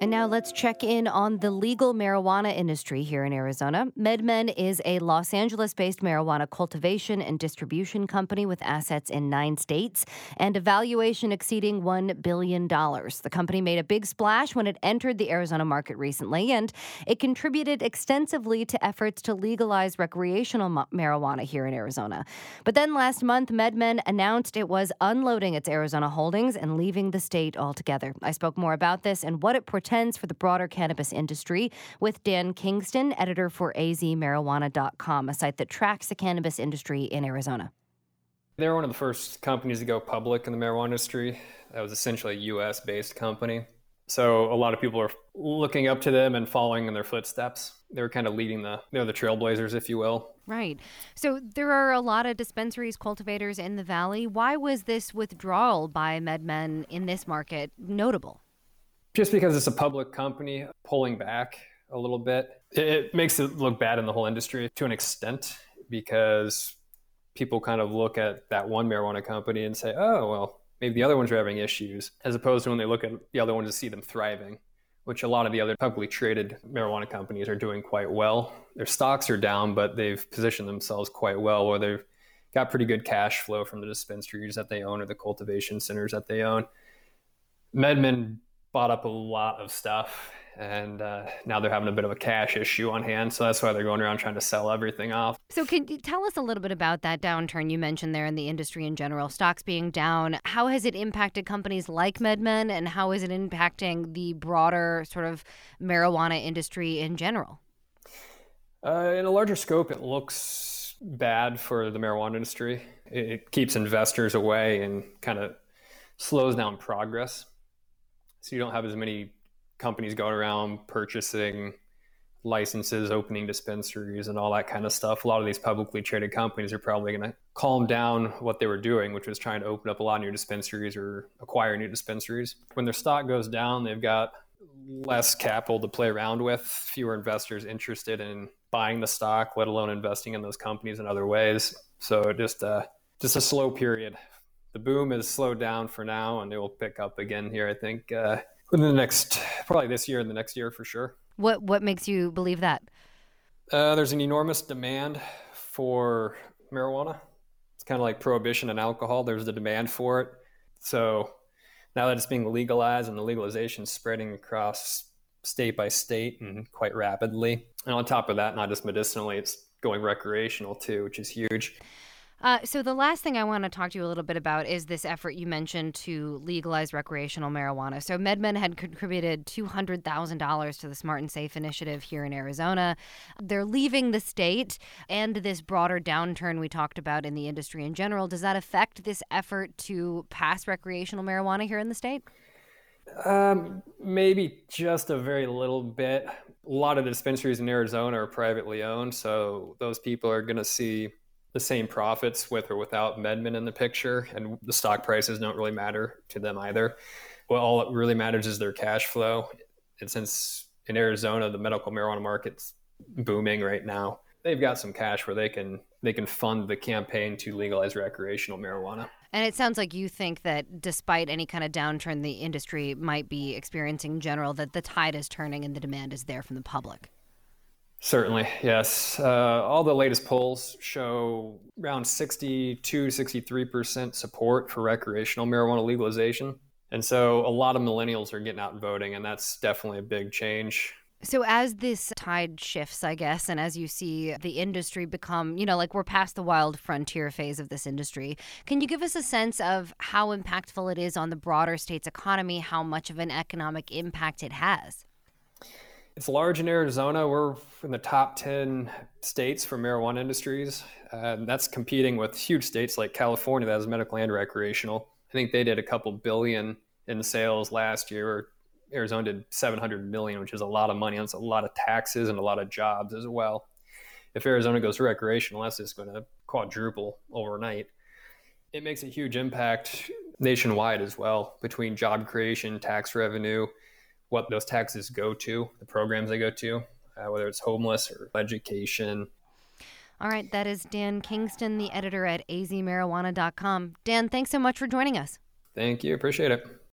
And now let's check in on the legal marijuana industry here in Arizona. MedMen is a Los Angeles-based marijuana cultivation and distribution company with assets in 9 states and a valuation exceeding $1 billion. The company made a big splash when it entered the Arizona market recently, and it contributed extensively to efforts to legalize recreational marijuana here in Arizona. But then last month, MedMen announced it was unloading its Arizona holdings and leaving the state altogether. I spoke more about this and what it portends for the broader cannabis industry with Dan Kingston, editor for azmarijuana.com, a site that tracks the cannabis industry in Arizona. They were one of the first companies to go public in the marijuana industry. That was essentially a US-based company. So a lot of people are looking up to them and following in their footsteps. They were kind of leading the trailblazers, if you will. Right. So there are a lot of dispensaries, cultivators in the valley. Why was this withdrawal by MedMen in this market notable? Just because it's a public company pulling back a little bit, it makes it look bad in the whole industry to an extent, because people kind of look at that one marijuana company and say, oh, well, maybe the other ones are having issues, as opposed to when they look at the other ones to see them thriving, which a lot of the other publicly traded marijuana companies are doing quite well. Their stocks are down, but they've positioned themselves quite well, where they've got pretty good cash flow from the dispensaries that they own or the cultivation centers that they own. MedMen bought up a lot of stuff, and now they're having a bit of a cash issue on hand. So that's why they're going around trying to sell everything off. So can you tell us a little bit about that downturn you mentioned there in the industry in general, stocks being down? How has it impacted companies like MedMen, and how is it impacting the broader sort of marijuana industry in general? In a larger scope, it looks bad for the marijuana industry. It keeps investors away and kind of slows down progress. So you don't have as many companies going around purchasing licenses, opening dispensaries, and all that kind of stuff. A lot of these publicly traded companies are probably going to calm down what they were doing, which was trying to open up a lot of new dispensaries or acquire new dispensaries. When their stock goes down, they've got less capital to play around with, fewer investors interested in buying the stock, let alone investing in those companies in other ways. So just a slow period. The boom has slowed down for now, and it will pick up again here, I think, within the next, probably this year and the next year for sure. What makes you believe that? There's an enormous demand for marijuana. It's kind of like prohibition and alcohol. There's the demand for it. So now that it's being legalized and the legalization is spreading across state by state and quite rapidly. And on top of that, not just medicinally, it's going recreational too, which is huge. So the last thing I want to talk to you a little bit about is this effort you mentioned to legalize recreational marijuana. So MedMen had contributed $200,000 to the Smart and Safe initiative here in Arizona. They're leaving the state, and this broader downturn we talked about in the industry in general. Does that affect this effort to pass recreational marijuana here in the state? Maybe just a very little bit. A lot of the dispensaries in Arizona are privately owned, so those people are going to see the same profits with or without MedMen in the picture, and the stock prices don't really matter to them either. Well, all that really matters is their cash flow. And since in Arizona, the medical marijuana market's booming right now, they've got some cash where they can fund the campaign to legalize recreational marijuana. And it sounds like you think that despite any kind of downturn the industry might be experiencing in general, that the tide is turning and the demand is there from the public. Certainly, yes. All the latest polls show around 62-63% support for recreational marijuana legalization. And so a lot of millennials are getting out and voting, and that's definitely a big change. So as this tide shifts, I guess, and as you see the industry become, like we're past the wild frontier phase of this industry, can you give us a sense of how impactful it is on the broader state's economy, how much of an economic impact it has? It's large in Arizona. We're in the top 10 states for marijuana industries. That's competing with huge states like California that has medical and recreational. I think they did a couple billion in sales last year. Arizona did 700 million, which is a lot of money. That's a lot of taxes and a lot of jobs as well. If Arizona goes recreational, that's just going to quadruple overnight. It makes a huge impact nationwide as well, between job creation, tax revenue, what those taxes go to, the programs they go to, whether it's homeless or education. All right, that is Dan Kingston, the editor at azmarijuana.com. Dan, thanks so much for joining us. Thank you. Appreciate it.